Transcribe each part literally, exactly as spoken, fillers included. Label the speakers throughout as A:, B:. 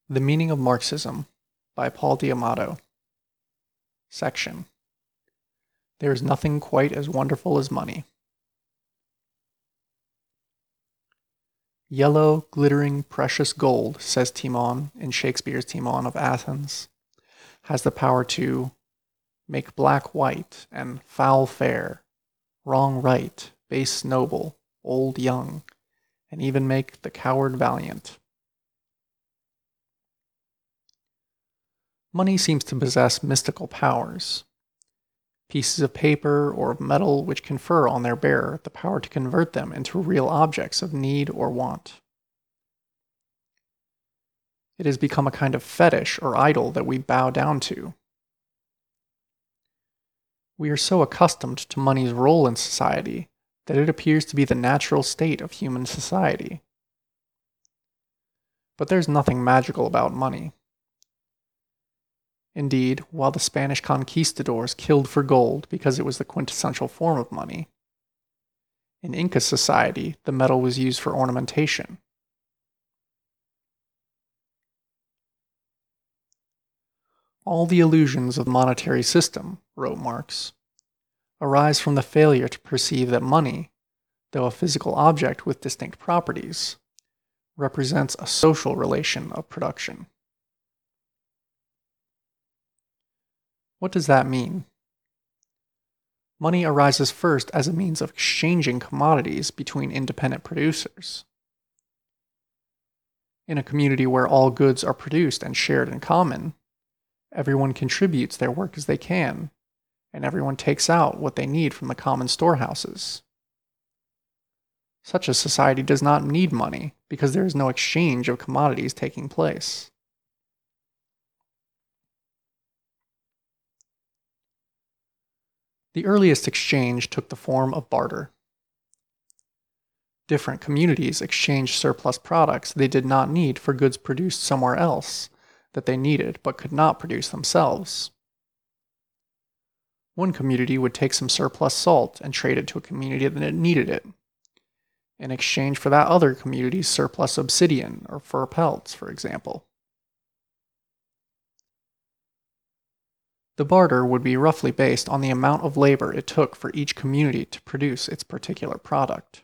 A: The Meaning of Marxism by Paul D'Amato. Section. There is nothing quite as wonderful as money. Yellow, glittering, precious gold, says Timon in Shakespeare's Timon of Athens, has the power to make black white and foul fair, wrong right, base noble, old young, and even make the coward valiant. Money seems to possess mystical powers. Pieces of paper or of metal which confer on their bearer the power to convert them into real objects of need or want. It has become a kind of fetish or idol that we bow down to. We are so accustomed to money's role in society that it appears to be the natural state of human society. But there's nothing magical about money. Indeed, while the Spanish conquistadors killed for gold because it was the quintessential form of money, in Inca society the metal was used for ornamentation. All the illusions of the monetary system, wrote Marx, arise from the failure to perceive that money, though a physical object with distinct properties, represents a social relation of production. What does that mean? Money arises first as a means of exchanging commodities between independent producers. In a community where all goods are produced and shared in common, everyone contributes their work as they can, and everyone takes out what they need from the common storehouses. Such a society does not need money because there is no exchange of commodities taking place. The earliest exchange took the form of barter. Different communities exchanged surplus products they did not need for goods produced somewhere else that they needed but could not produce themselves. One community would take some surplus salt and trade it to a community that needed it, in exchange for that other community's surplus obsidian or fur pelts, for example. The barter would be roughly based on the amount of labor it took for each community to produce its particular product.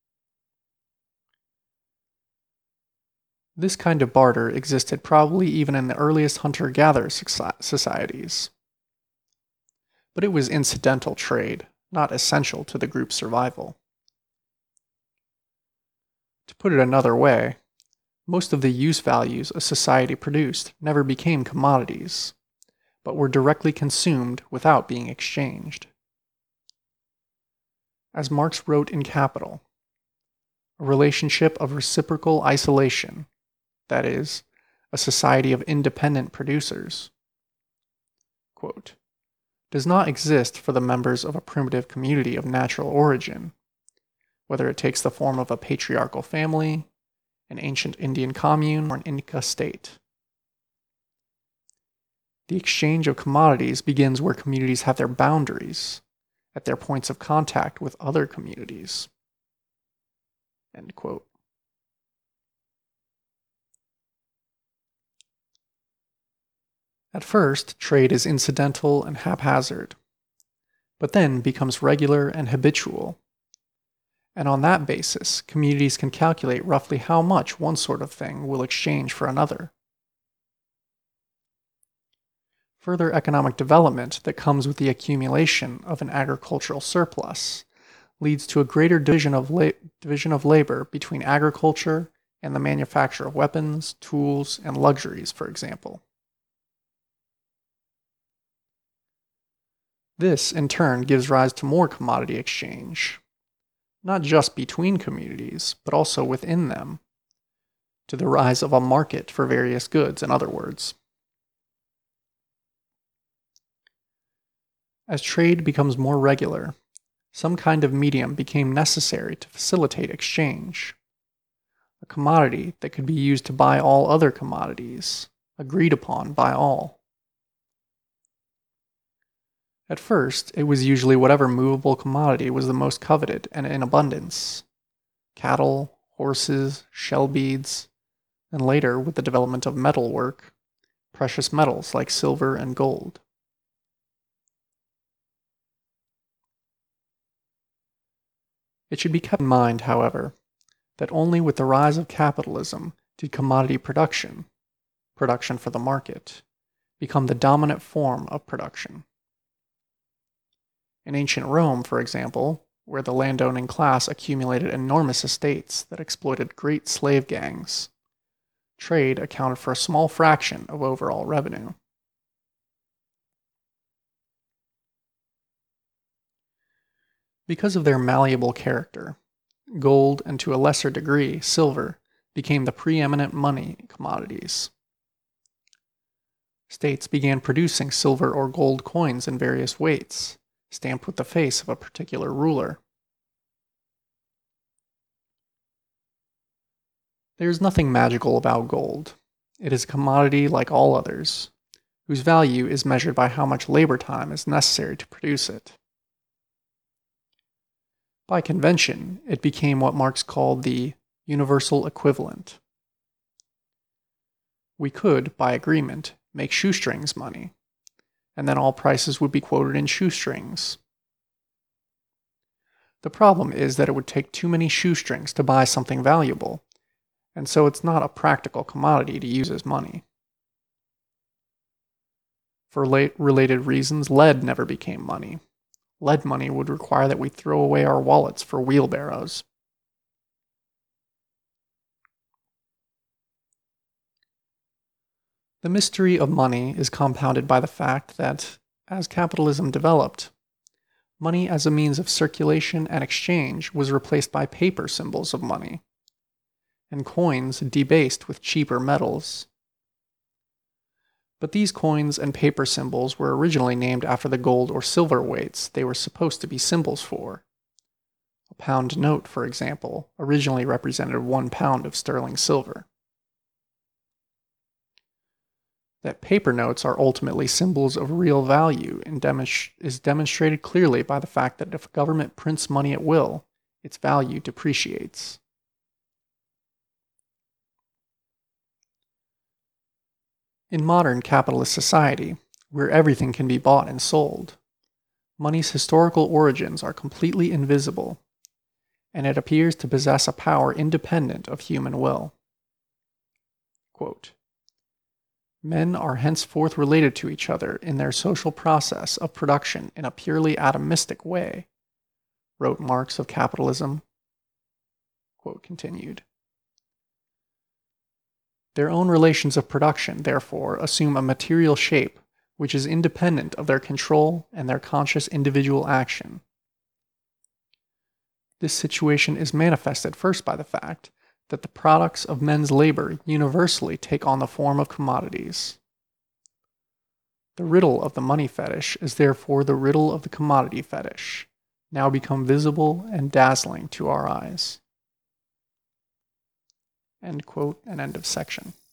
A: This kind of barter existed probably even in the earliest hunter-gatherer societies. But it was incidental trade, not essential to the group's survival. To put it another way, most of the use values a society produced never became commodities, but were directly consumed without being exchanged. As Marx wrote in Capital, a relationship of reciprocal isolation, that is, a society of independent producers, quote, does not exist for the members of a primitive community of natural origin, whether it takes the form of a patriarchal family, an ancient Indian commune, or an Inca state. The exchange of commodities begins where communities have their boundaries, at their points of contact with other communities. End quote. At first, trade is incidental and haphazard, but then becomes regular and habitual. And on that basis, communities can calculate roughly how much one sort of thing will exchange for another. Further economic development that comes with the accumulation of an agricultural surplus leads to a greater division of, la- division of labor between agriculture and the manufacture of weapons, tools, and luxuries, for example. This, in turn, gives rise to more commodity exchange, not just between communities, but also within them, to the rise of a market for various goods, in other words. As trade becomes more regular, some kind of medium became necessary to facilitate exchange, a commodity that could be used to buy all other commodities, agreed upon by all. At first, it was usually whatever movable commodity was the most coveted and in abundance: cattle, horses, shell beads, and later with the development of metalwork, precious metals like silver and gold. It should be kept in mind, however, that only with the rise of capitalism did commodity production, production for the market, become the dominant form of production. In ancient Rome, for example, where the landowning class accumulated enormous estates that exploited great slave gangs, trade accounted for a small fraction of overall revenue. Because of their malleable character, gold and to a lesser degree silver became the preeminent money commodities. States began producing silver or gold coins in various weights, stamped with the face of a particular ruler. There is nothing magical about gold. It is a commodity like all others, whose value is measured by how much labor time is necessary to produce it. By convention, it became what Marx called the universal equivalent. We could, by agreement, make shoestrings money, and then all prices would be quoted in shoestrings. The problem is that it would take too many shoestrings to buy something valuable, and so it's not a practical commodity to use as money. For related reasons, lead never became money. Lead money would require that we throw away our wallets for wheelbarrows. The mystery of money is compounded by the fact that, as capitalism developed, money as a means of circulation and exchange was replaced by paper symbols of money, and coins debased with cheaper metals. But these coins and paper symbols were originally named after the gold or silver weights they were supposed to be symbols for. A pound note, for example, originally represented one pound of sterling silver. That paper notes are ultimately symbols of real value is demonstrated clearly by the fact that if a government prints money at will, its value depreciates. In modern capitalist society, where everything can be bought and sold, money's historical origins are completely invisible, and it appears to possess a power independent of human will. Quote, "Men are henceforth related to each other in their social process of production in a purely atomistic way," wrote Marx of Capitalism. Quote continued. Their own relations of production, therefore, assume a material shape which is independent of their control and their conscious individual action. This situation is manifested first by the fact that the products of men's labor universally take on the form of commodities. The riddle of the money fetish is therefore the riddle of the commodity fetish, now become visible and dazzling to our eyes. End quote and end of section.